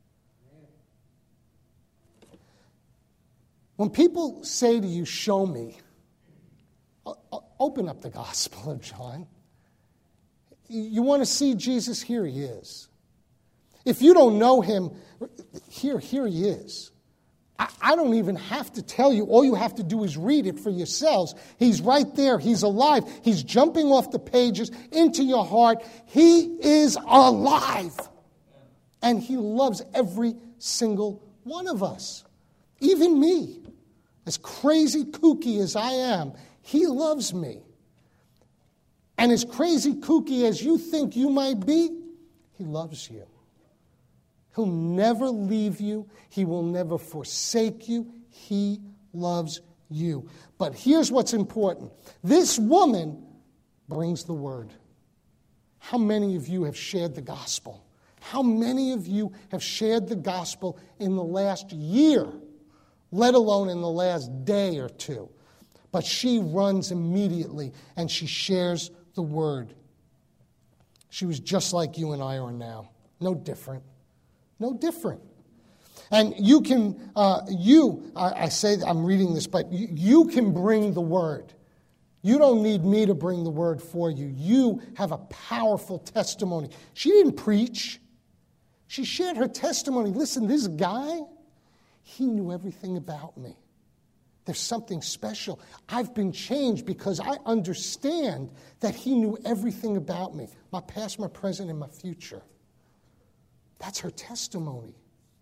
When people say to you, show me, open up the Gospel of John. You want to see Jesus? Here he is. If you don't know him, here, here he is. I, I don't even have to tell you. All you have to do is read it for yourselves. He's right there. He's alive. He's jumping off the pages into your heart. He is alive. And he loves every single one of us. Even me. As crazy kooky as I am, he loves me. And as crazy kooky as you think you might be, he loves you. He'll never leave you. He will never forsake you. He loves you. But here's what's important. This woman brings the word. How many of you have shared the gospel? How many of you have shared the gospel in the last year, let alone in the last day or two? But she runs immediately and she shares the word. She was just like you and I are now. No different. No different. And you can, uh, you, I, I say, I'm reading this, but you, you can bring the word. You don't need me to bring the word for you. You have a powerful testimony. She didn't preach. She shared her testimony. Listen, this guy, he knew everything about me. There's something special. I've been changed because I understand that he knew everything about me. My past, my present, and my future. That's her testimony.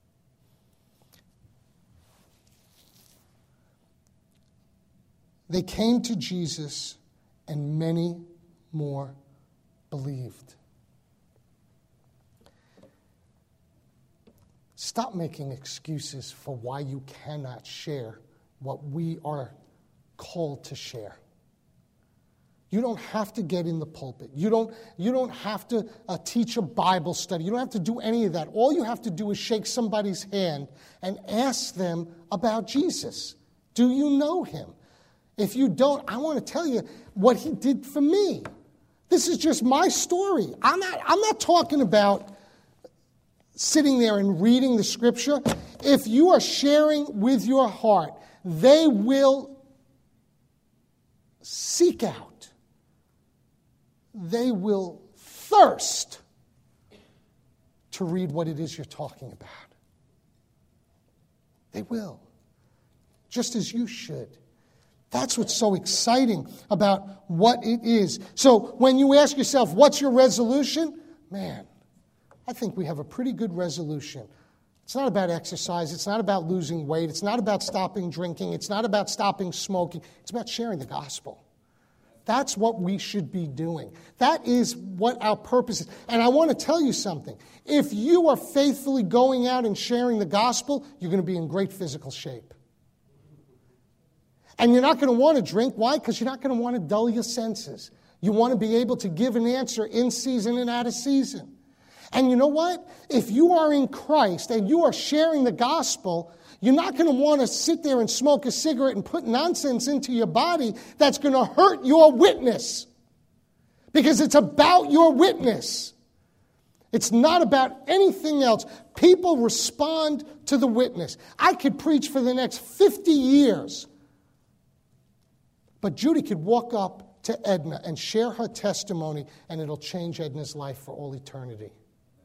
They came to Jesus, and many more believed. Stop making excuses for why you cannot share what we are called to share. You don't have to get in the pulpit. You don't, you don't have to uh, teach a Bible study. You don't have to do any of that. All you have to do is shake somebody's hand and ask them about Jesus. Do you know him? If you don't, I want to tell you what he did for me. This is just my story. I'm not, I'm not talking about sitting there and reading the scripture. If you are sharing with your heart, they will seek out. They will thirst to read what it is you're talking about. They will. Just as you should. That's what's so exciting about what it is. So when you ask yourself, what's your resolution? Man, I think we have a pretty good resolution. It's not about exercise. It's not about losing weight. It's not about stopping drinking. It's not about stopping smoking. It's about sharing the gospel. That's what we should be doing. That is what our purpose is. And I want to tell you something. If you are faithfully going out and sharing the gospel, you're going to be in great physical shape. And you're not going to want to drink. Why? Because you're not going to want to dull your senses. You want to be able to give an answer in season and out of season. And you know what? If you are in Christ and you are sharing the gospel, you're not going to want to sit there and smoke a cigarette and put nonsense into your body that's going to hurt your witness. Because it's about your witness. It's not about anything else. People respond to the witness. I could preach for the next fifty years. But Judy could walk up to Edna and share her testimony, and it'll change Edna's life for all eternity.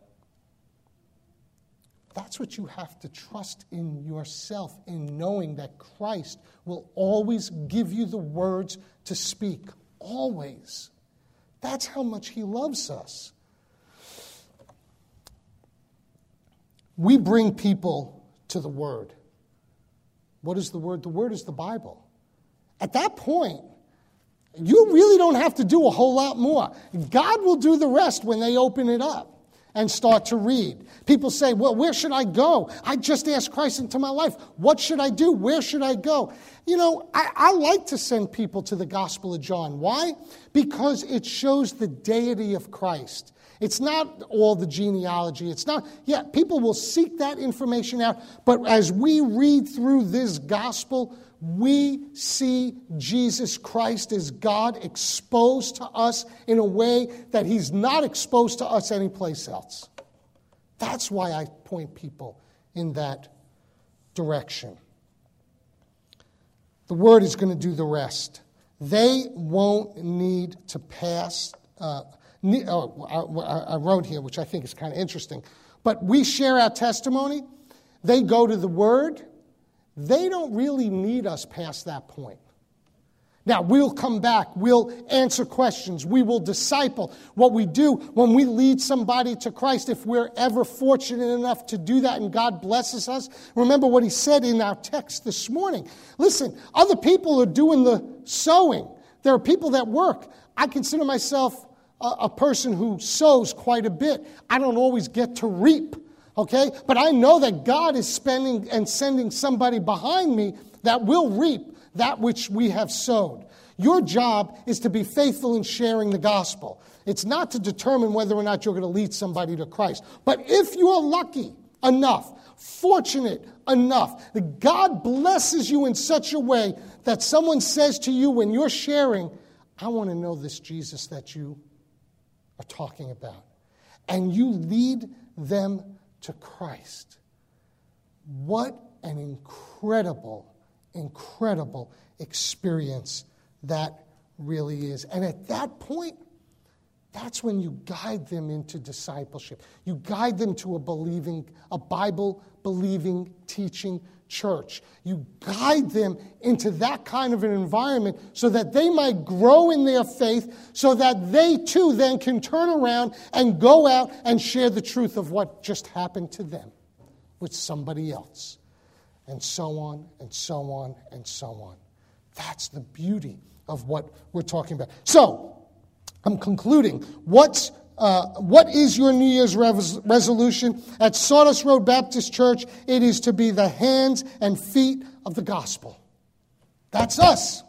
That's what you have to trust in yourself, in knowing that Christ will always give you the words to speak. Always. That's how much he loves us. We bring people to the Word. What is the Word? The Word is the Bible. At that point, you really don't have to do a whole lot more. God will do the rest when they open it up and start to read. People say, well, where should I go? I just asked Christ into my life. What should I do? Where should I go? You know, I, I like to send people to the Gospel of John. Why? Because it shows the deity of Christ. It's not all the genealogy. It's not, yeah, people will seek that information out. But as we read through this gospel, we see Jesus Christ as God exposed to us in a way that he's not exposed to us anyplace else. That's why I point people in that direction. The Word is going to do the rest. They won't need to pass... Uh, oh, I, I wrote here, which I think is kind of interesting. But we share our testimony. They go to the Word. They don't really need us past that point. Now, we'll come back. We'll answer questions. We will disciple. What we do when we lead somebody to Christ, if we're ever fortunate enough to do that and God blesses us, remember what he said in our text this morning. Listen, other people are doing the sowing. There are people that work. I consider myself a, a person who sows quite a bit. I don't always get to reap, okay? But I know that God is spending and sending somebody behind me that will reap that which we have sowed. Your job is to be faithful in sharing the gospel. It's not to determine whether or not you're going to lead somebody to Christ. But if you are lucky enough, fortunate enough, that God blesses you in such a way that someone says to you when you're sharing, I want to know this Jesus that you are talking about. And you lead them to Christ. What an incredible incredible experience that really is. And at that point, that's when you guide them into discipleship. You guide them to a believing, a Bible-believing, teaching church. You guide them into that kind of an environment so that they might grow in their faith, so that they too then can turn around and go out and share the truth of what just happened to them with somebody else. And so on, and so on, and so on. That's the beauty of what we're talking about. So, I'm concluding. What's, uh, what is your New Year's res- resolution? At Sawdust Road Baptist Church, it is to be the hands and feet of the gospel. That's us.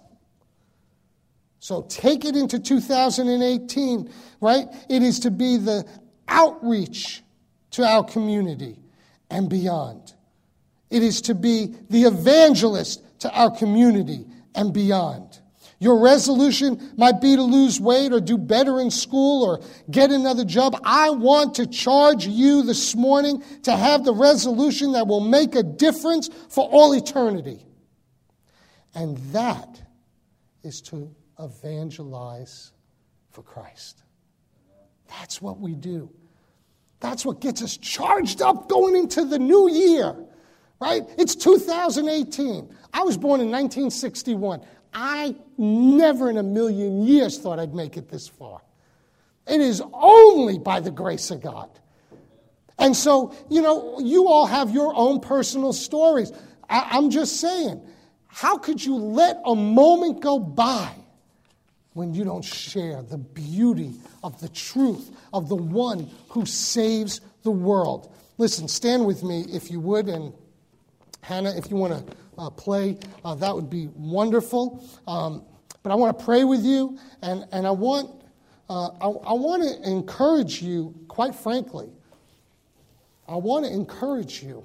So take it into two thousand eighteen, right? It is to be the outreach to our community and beyond. It is to be the evangelist to our community and beyond. Your resolution might be to lose weight or do better in school or get another job. I want to charge you this morning to have the resolution that will make a difference for all eternity. And that is to evangelize for Christ. That's what we do. That's what gets us charged up going into the new year. Right? It's two thousand eighteen. I was born in nineteen sixty-one. I never in a million years thought I'd make it this far. It is only by the grace of God. And so, you know, you all have your own personal stories. I- I'm just saying, how could you let a moment go by when you don't share the beauty of the truth of the one who saves the world? Listen, stand with me if you would, and Hannah, if you want to uh, play, uh, that would be wonderful. Um, but I want to pray with you, and, and I want uh, I, I want to encourage you, quite frankly. I want to encourage you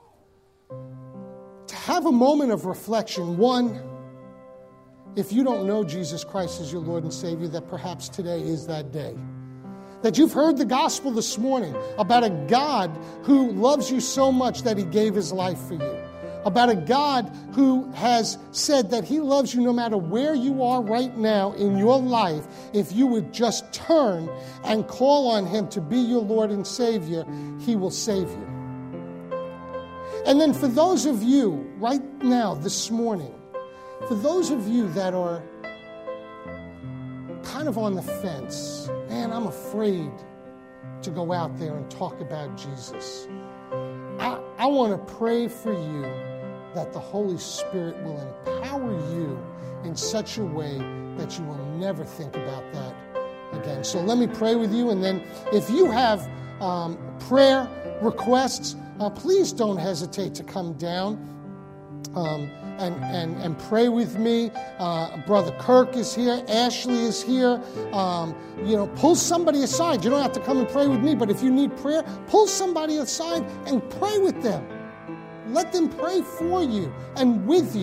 to have a moment of reflection. One, if you don't know Jesus Christ as your Lord and Savior, that perhaps today is that day. That you've heard the gospel this morning about a God who loves you so much that he gave his life for you. About a God who has said that he loves you no matter where you are right now in your life. If you would just turn and call on him to be your Lord and Savior, he will save you. And then for those of you right now, this morning, for those of you that are kind of on the fence, man, I'm afraid to go out there and talk about Jesus. I, I want to pray for you that the Holy Spirit will empower you in such a way that you will never think about that again. So let me pray with you, and then if you have um, prayer requests, uh, please don't hesitate to come down um, and, and, and pray with me. Uh, Brother Kirk is here. Ashley is here. Um, you know, pull somebody aside. You don't have to come and pray with me, but if you need prayer, pull somebody aside and pray with them. Let them pray for you and with you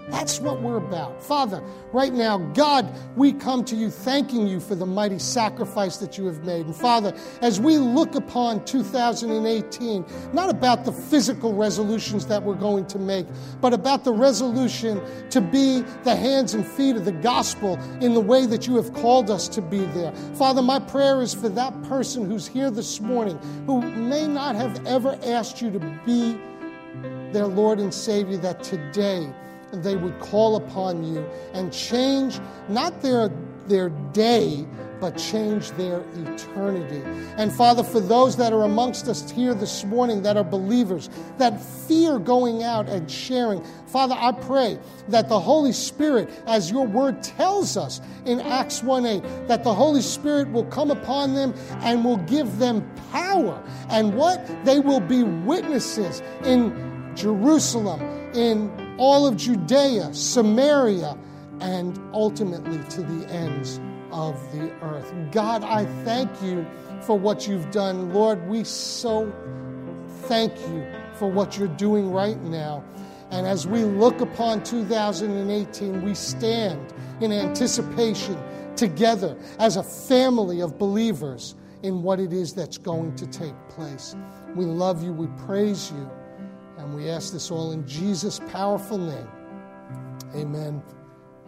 That's what we're about. Father, right now, God, we come to you thanking you for the mighty sacrifice that you have made. And Father, as we look upon two thousand eighteen, not about the physical resolutions that we're going to make, but about the resolution to be the hands and feet of the gospel in the way that you have called us to be there. Father, my prayer is for that person who's here this morning who may not have ever asked you to be their Lord and Savior, that today they would call upon you and change not their, their day, but change their eternity. And Father, for those that are amongst us here this morning that are believers, that fear going out and sharing, Father, I pray that the Holy Spirit, as your word tells us in Acts one eight, that the Holy Spirit will come upon them and will give them power. And what? They will be witnesses in Jerusalem, in all of Judea, Samaria, and ultimately to the ends of the earth. God, I thank you for what you've done. Lord, we so thank you for what you're doing right now. And as we look upon two thousand eighteen, we stand in anticipation together as a family of believers in what it is that's going to take place. We love you, we praise you, and we ask this all in Jesus' powerful name. Amen.